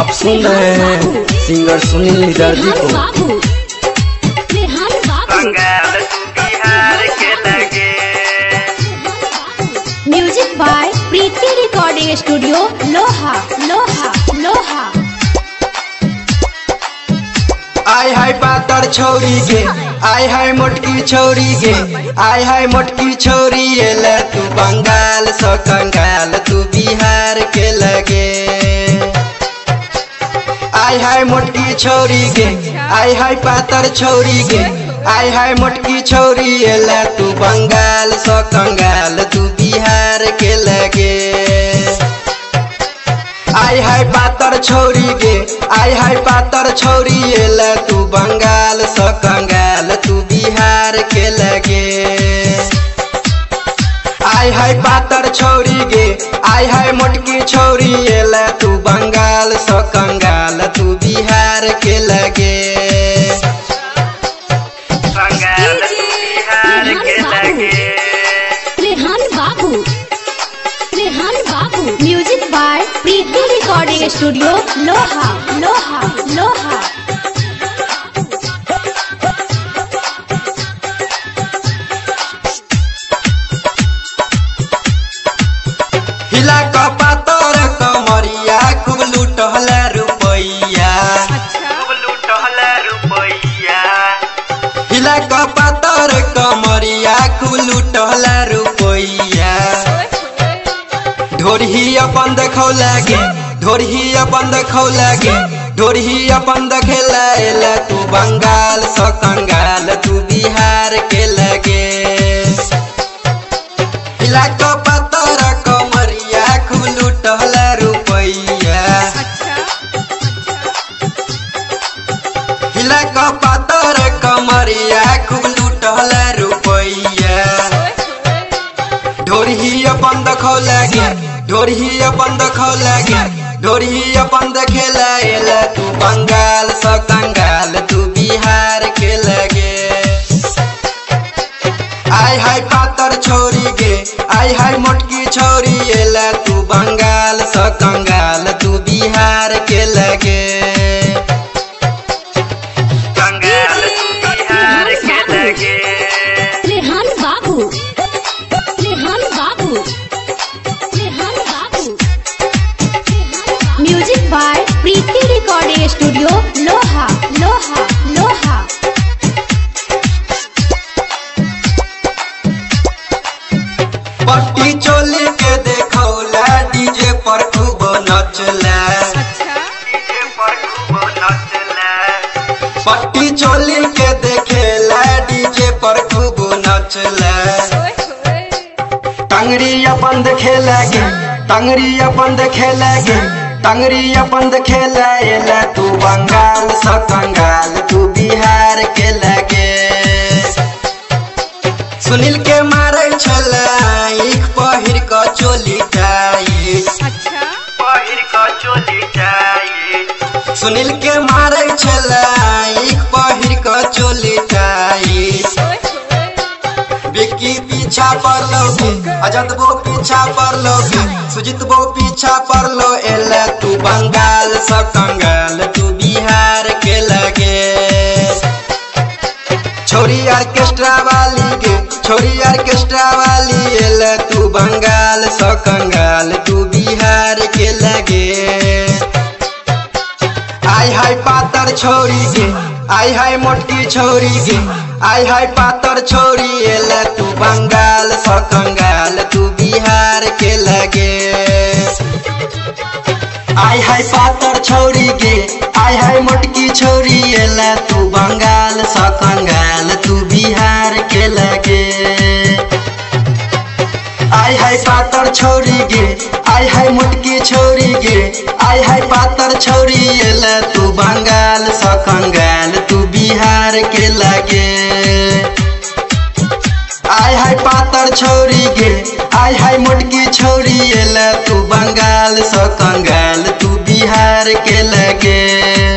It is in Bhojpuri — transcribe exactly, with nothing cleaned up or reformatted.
आप सुन रहे हैं सिंगर सुनील निदर्दी को। Music by Preeti recording studio लोहा लोहा लोहा। आय हाय पातर छौरी गे, आय हाय मोटकी छौरी गे, आय हाय मोटकी छौरी एले तू बंगाल स कंगाल तू बिहार के लगे। आय हाय मोटकी छौरी गे, आय हाय पातर छौरी गे, आय हाय मोटकी छौरी एले तू बंगाल स कंगाल तू बिहार के लगे। आय हाय पातर छौरी गे, आय हाय पातर छौरी एले तू बंगाल स कंगाल तू बिहार के लगे। आय हाय पातर छौरी गे, आय हाय मोटकी छौरी एले तू बंगाल स कंगाल तू बिहार के लगे। बंगाल तू बिहार के लगे। Rehan Babu Rehan Babu. Music by Preeti recording studio लोहा लोहा लोहा। हिला का पातर कमरिया खूब लूटल रुपैया, खूब लूटल रुपैया। हिला का पातर कमरिया खूब लूटल रुपैया। ढोरही अपन देखौ लागे, ढोरही अपन देखौ लागे, ढोरही अपन देखे लाएला तू बंगाल स कंगाल तू बिहार के लगे। हिला का पातर कमरिया खूब लूटल रुपैया, हिला का पातर कमरिया खूब लूटल रुपैया। ढोरही अपन देखौ लागे, ढोरही अपन देखौ लागे, ढोरही अपन देखे लाएला तू बंगाल स कंगाल तू बिहार के लगे। आय हाय पातर छौरी गे, आय हाय मोटकी छौरी एला तू बंगाल स कंगाल तू बिहार के लगे। बंगाल तू बिहार के लगे। Rehan Babu Rehan Babu Rehan Babu. Music by Preeti recording studio लोहा लोहा लोहा। पट्टी चोली के देखौला डीजे पर खूब नचला, डीजे पर खूब नचला। पट्टी चोली के देखेला डीजे पर खूब नचला। टंगरी अपन देखे लागे, टंगरी अपन देखे लागे, टंगरी अपन देखे लाएला तू बंगाल स कंगाल तू बिहार के लगे। सुनील के मारे छला एक पहिर क चोली टाइट, पहिर क चोली टाइट। सुनील के मारे छला एक पहिर क चोली टाइट। विक्की पीछा पर लोगे, अजत वो पीछा पर लोगे, सुजीत वो पीछा पर लो एला तू बंगाल स कंगाल तू बिहार के लगे। छोरी ऑर्केस्ट्रा वाली गे, छोरी ऑर्केस्ट्रा वाली एला तू बंगाल स कंगाल तू बिहार के लगे। आय हाय पातर छौरी गे, आय हाय मोटकी छौरी गे, आय हाय पातर छौरी एला तू बंगाल स कंगाल तू बिहार के लगे। आय हाय पातर छौरी गे, आय हाय मोटकी छौरी एला तू बंगाल स कंगाल तू बिहार के लगे। आय हाय पातर छौरी गे, आय हाय मोटकी छौरी गे, आय हाय पातर छौरी एला तू बंगाल स कंगाल तू बिहार के लगे। आय हाय पातर छौरी गे, आय हाय मोटकी छौरी एला तू बंगाल स कंगाल तू बिहार के लगे।